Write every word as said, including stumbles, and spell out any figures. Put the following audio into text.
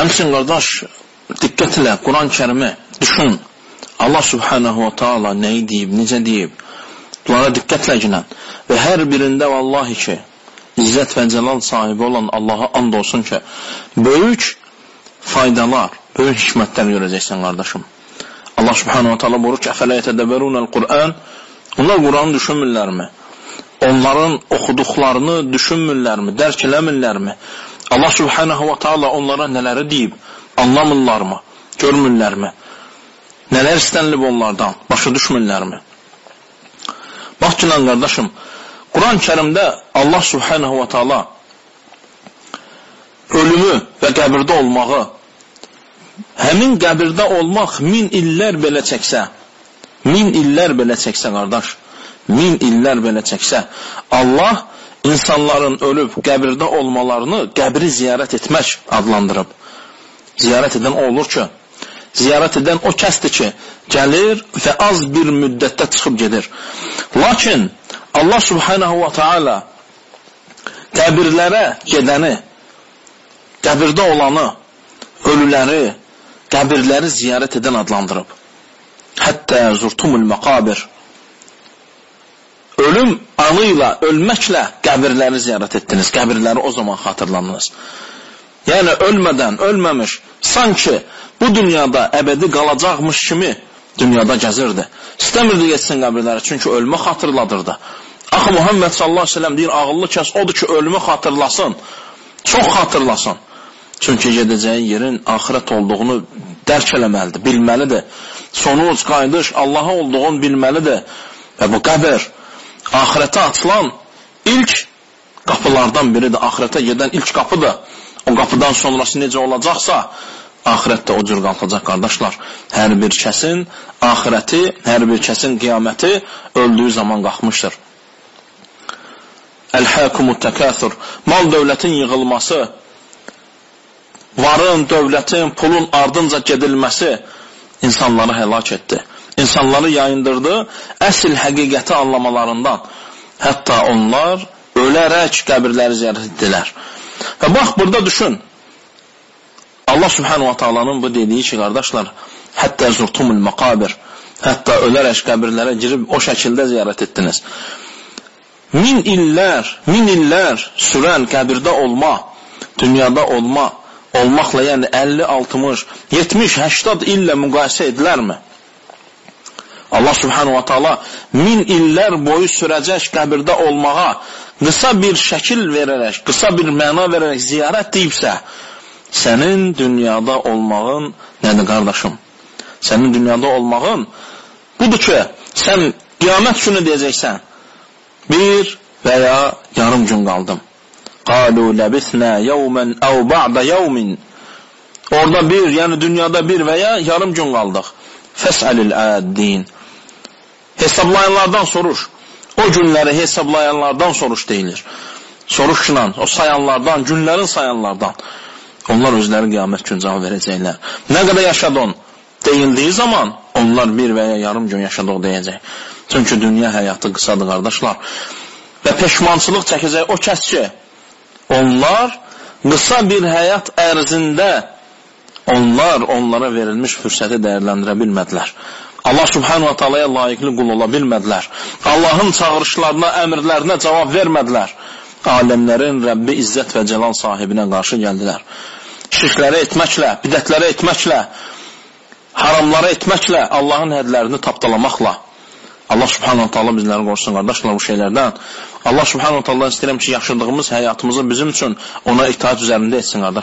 Həmçinin qardaş, diqqətlə Quran-ı Kərimi düşün. Allah Subhanahu wa Taala nəyi deyib, necə deyib? Bunlara diqqətlə girən və hər birində vallahi ki, İzzət və Cəlal sahibi olan Allaha and olsun ki, böyük faydalar, böyük hikmətlər görəcəksən qardaşım. Allah Subhanahu wa Taala buyurur ki, "Əfələ yətədəbbərunəl Qur'an?" Onlar Quranı düşünmürlərmi? Onların oxuduqlarını düşünmürlərmi? Dərk eləmirlərmi? Allah Subhanahu wa Taala onlara nələri deyib? Anlamırlarmı? Görmürlərmi? Nələr istənilib onlardan? Başa düşmürlərmi? Bax günən qardaşım, Quran-ı Kərimdə Allah Subhanahu wa Taala ölümü və qəbirdə olmağı, həmin qəbirdə olmaq min illər belə çəksə, min illər belə çəksə qardaş, min illər belə çəksə, Allah insanların ölüb qəbirdə olmalarını qəbri ziyarət etmək adlandırıb. Ziyarət edən o olur ki, ziyarət edən o kəsdir ki, gəlir və az bir müddətdə çıxıb gedir. Lakin Allah Subhanahu wa Taala qəbirlərə gedəni, qəbirdə olanı, ölüləri, qəbirləri ziyarət edən adlandırıb. Hətta zurtumul maqabir. Ölüm anıyla, ölməklə qəbirləri ziyarət etdiniz, qəbirləri o zaman xatırlandınız. Yəni ölmədən, ölməmiş, sanki bu dünyada əbədi qalacaqmış kimi dünyada gəzirdi. İstəmirdi getsin qəbirlərə, çünki ölümü xatırladırdı. Axı Muhammed sallallahu aleyhi ve sellem deyir, ağıllı kəs odur ki, ölümü xatırlasın, çox xatırlasın. Çünki gedəcəyi yerin axirət olduğunu dərk eləməlidir, bilməlidir. Sonuc, qayıdış, Allaha olduğunu bilməlidir. Və bu qəbir, axirətə açılan ilk qapılardan biridir. Axirətə gedən ilk qapıdır. O qapıdan sonrası necə olacaqsa, axirətdə o cür qalxacaq qardaşlar. Hər bir kəsin axirəti, hər bir kəsin qiyaməti öldüyü zaman qalxmışdır. Əl-həkumut təkəthür. Mal dövlətin yığılması, varın, dövlətin, pulun ardınca gedilməsi insanları həlak etdi. İnsanları yayındırdı əsl həqiqəti anlamalarından. Hətta onlar ölərək qəbirləri ziyarət etdilər. Və bax, burada düşün. Allah Subhanahu wa Taala'nın bu dediyi ki, qardaşlar, hətta zurtumul maqabir, hətta ölərək qəbirlərə girib o şəkildə ziyarət etdiniz. Min illər, min illər sürən qəbirdə olma, dünyada olma, olmaqla, yəni əlli, altmış, yetmiş, həştad illə müqayisə edilərmi? Allah Subhanahu wa Taala min illər boyu sürəcək qəbirdə olmağa qısa bir şəkil verərək, qısa bir məna verərək ziyarət deyibsə, sənin dünyada olmağın nədir qardaşım? Sənin dünyada olmağın budur ki, sən qiyamət günü deyəcəksən, bir və ya yarım gün qaldım. Qalu labithna yawman aw ba'da yawmin. Orada bir, yəni dünyada bir və ya yarım gün qaldıq. Fəs'alil addin. Hesablayanlardan soruş. O günləri hesablayanlardan soruş deyilir. Soruşla, o sayanlardan, günlərin sayanlardan. Onlar özləri qiyamət gün cavab verəcəklər. Nə qədər yaşadın deyildiyi zaman onlar bir və ya yarım gün yaşadıq deyəcək. Çünki dünya həyatı qısadır qardaşlar. Və peşmançılıq çəkəcək o kəs ki, onlar qısa bir həyat ərzində onlar onlara verilmiş fürsəti dəyərləndirə bilmədilər. Allah Subhanahu wa Taala'ya layiqli qul ola bilmədilər. Allahın çağırışlarına, əmrlərinə cavab vermədilər. Aləmlərin Rəbbi İzzət və Cəlal sahibinə qarşı gəldilər. Şirkləri etməklə, bidətləri etməklə, haramları etməklə, Allahın hədlərini tapdalamaqla. Allah Subhanahu wa Taala bizləri qorusun qardaşlar bu şeylərdən. Allah Subhanahu wa Taala istəyirəm ki, yaşadığımız həyatımızı bizim üçün ona itaat üzərində etsin qardaşlar.